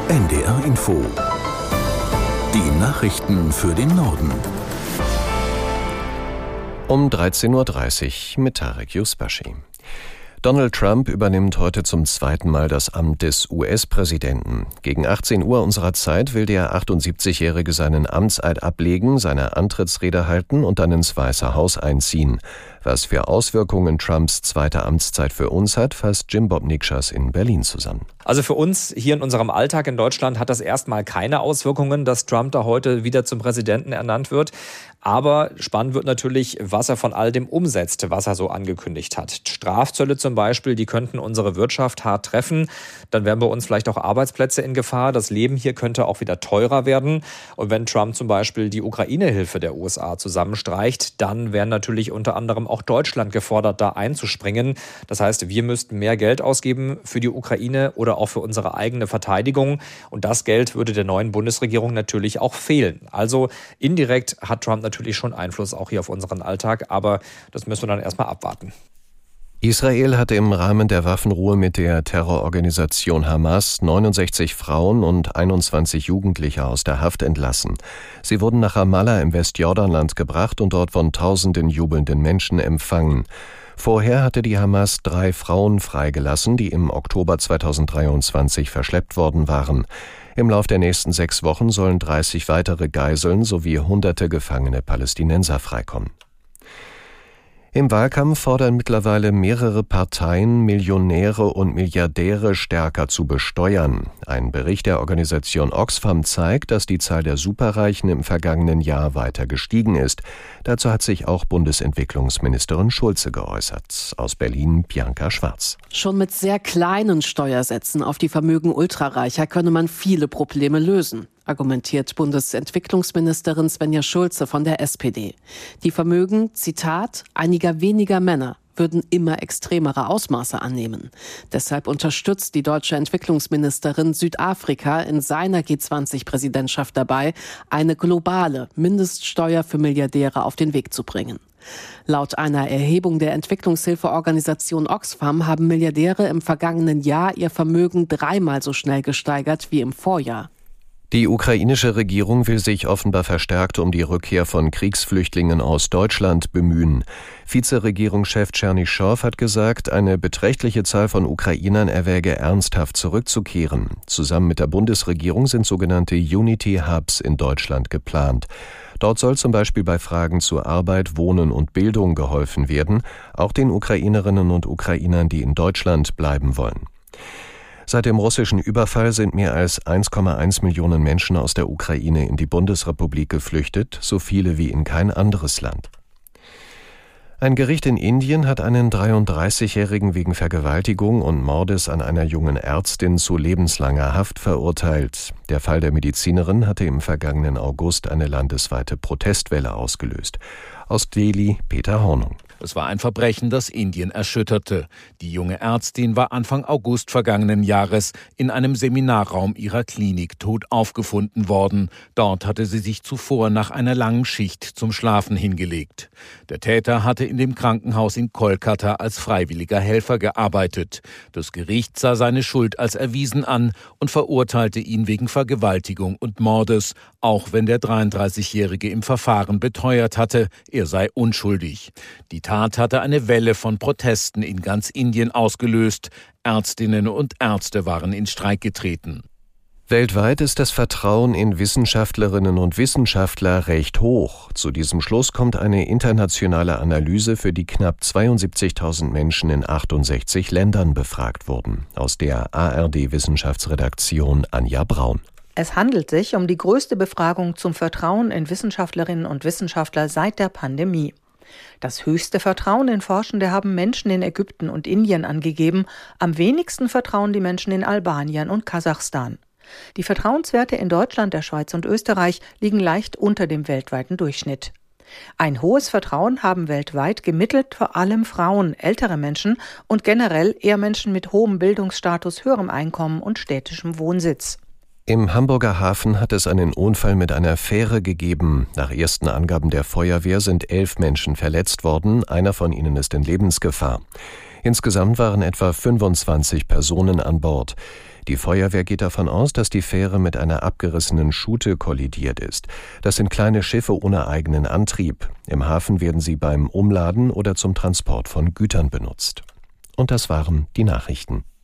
NDR Info. Die Nachrichten für den Norden. Um 13.30 Uhr mit Tarek Yusbashi. Donald Trump übernimmt heute zum zweiten Mal das Amt des US-Präsidenten. Gegen 18 Uhr unserer Zeit will der 78-Jährige seinen Amtseid ablegen, seine Antrittsrede halten und dann ins Weiße Haus einziehen. Was für Auswirkungen Trumps zweite Amtszeit für uns hat, fasst Jim Bob Nikschas in Berlin zusammen. Also für uns hier in unserem Alltag in Deutschland hat das erstmal keine Auswirkungen, dass Trump da heute wieder zum Präsidenten ernannt wird. Aber spannend wird natürlich, was er von all dem umsetzt, was er so angekündigt hat. Strafzölle zum Beispiel, die könnten unsere Wirtschaft hart treffen. Dann wären bei uns vielleicht auch Arbeitsplätze in Gefahr. Das Leben hier könnte auch wieder teurer werden. Und wenn Trump zum Beispiel die Ukraine-Hilfe der USA zusammenstreicht, dann wäre natürlich unter anderem auch Deutschland gefordert, da einzuspringen. Das heißt, wir müssten mehr Geld ausgeben für die Ukraine oder auch für unsere eigene Verteidigung. Und das Geld würde der neuen Bundesregierung natürlich auch fehlen. Also indirekt hat Trump natürlich schon Einfluss auch hier auf unseren Alltag, aber das müssen wir dann erstmal abwarten. Israel hatte im Rahmen der Waffenruhe mit der Terrororganisation Hamas 69 Frauen und 21 Jugendliche aus der Haft entlassen. Sie wurden nach Ramallah im Westjordanland gebracht und dort von tausenden jubelnden Menschen empfangen. Vorher hatte die Hamas 3 Frauen freigelassen, die im Oktober 2023 verschleppt worden waren. Im Lauf der nächsten 6 Wochen sollen 30 weitere Geiseln sowie hunderte gefangene Palästinenser freikommen. Im Wahlkampf fordern mittlerweile mehrere Parteien, Millionäre und Milliardäre stärker zu besteuern. Ein Bericht der Organisation Oxfam zeigt, dass die Zahl der Superreichen im vergangenen Jahr weiter gestiegen ist. Dazu hat sich auch Bundesentwicklungsministerin Schulze geäußert. Aus Berlin Bianca Schwarz. Schon mit sehr kleinen Steuersätzen auf die Vermögen Ultrareicher könne man viele Probleme lösen, argumentiert Bundesentwicklungsministerin Svenja Schulze von der SPD. Die Vermögen, Zitat, einiger weniger Männer würden immer extremere Ausmaße annehmen. Deshalb unterstützt die deutsche Entwicklungsministerin Südafrika in seiner G20-Präsidentschaft dabei, eine globale Mindeststeuer für Milliardäre auf den Weg zu bringen. Laut einer Erhebung der Entwicklungshilfeorganisation Oxfam haben Milliardäre im vergangenen Jahr ihr Vermögen 3-mal so schnell gesteigert wie im Vorjahr. Die ukrainische Regierung will sich offenbar verstärkt um die Rückkehr von Kriegsflüchtlingen aus Deutschland bemühen. Vizeregierungschef Tschernyschow hat gesagt, eine beträchtliche Zahl von Ukrainern erwäge ernsthaft zurückzukehren. Zusammen mit der Bundesregierung sind sogenannte Unity Hubs in Deutschland geplant. Dort soll zum Beispiel bei Fragen zu Arbeit, Wohnen und Bildung geholfen werden, auch den Ukrainerinnen und Ukrainern, die in Deutschland bleiben wollen. Seit dem russischen Überfall sind mehr als 1,1 Millionen Menschen aus der Ukraine in die Bundesrepublik geflüchtet, so viele wie in kein anderes Land. Ein Gericht in Indien hat einen 33-Jährigen wegen Vergewaltigung und Mordes an einer jungen Ärztin zu lebenslanger Haft verurteilt. Der Fall der Medizinerin hatte im vergangenen August eine landesweite Protestwelle ausgelöst. Aus Delhi Peter Hornung. Es war ein Verbrechen, das Indien erschütterte. Die junge Ärztin war Anfang August vergangenen Jahres in einem Seminarraum ihrer Klinik tot aufgefunden worden. Dort hatte sie sich zuvor nach einer langen Schicht zum Schlafen hingelegt. Der Täter hatte in dem Krankenhaus in Kolkata als freiwilliger Helfer gearbeitet. Das Gericht sah seine Schuld als erwiesen an und verurteilte ihn wegen Vergewaltigung und Mordes, auch wenn der 33-Jährige im Verfahren beteuert hatte, er sei unschuldig. Die Tat hatte eine Welle von Protesten in ganz Indien ausgelöst. Ärztinnen und Ärzte waren in Streik getreten. Weltweit ist das Vertrauen in Wissenschaftlerinnen und Wissenschaftler recht hoch. Zu diesem Schluss kommt eine internationale Analyse, für die knapp 72.000 Menschen in 68 Ländern befragt wurden. Aus der ARD-Wissenschaftsredaktion Anja Braun. Es handelt sich um die größte Befragung zum Vertrauen in Wissenschaftlerinnen und Wissenschaftler seit der Pandemie. Das höchste Vertrauen in Forschende haben Menschen in Ägypten und Indien angegeben. Am wenigsten vertrauen die Menschen in Albanien und Kasachstan. Die Vertrauenswerte in Deutschland, der Schweiz und Österreich liegen leicht unter dem weltweiten Durchschnitt. Ein hohes Vertrauen haben weltweit gemittelt vor allem Frauen, ältere Menschen und generell eher Menschen mit hohem Bildungsstatus, höherem Einkommen und städtischem Wohnsitz. Im Hamburger Hafen hat es einen Unfall mit einer Fähre gegeben. Nach ersten Angaben der Feuerwehr sind 11 Menschen verletzt worden, einer von ihnen ist in Lebensgefahr. Insgesamt waren etwa 25 Personen an Bord. Die Feuerwehr geht davon aus, dass die Fähre mit einer abgerissenen Schute kollidiert ist. Das sind kleine Schiffe ohne eigenen Antrieb. Im Hafen werden sie beim Umladen oder zum Transport von Gütern benutzt. Und das waren die Nachrichten.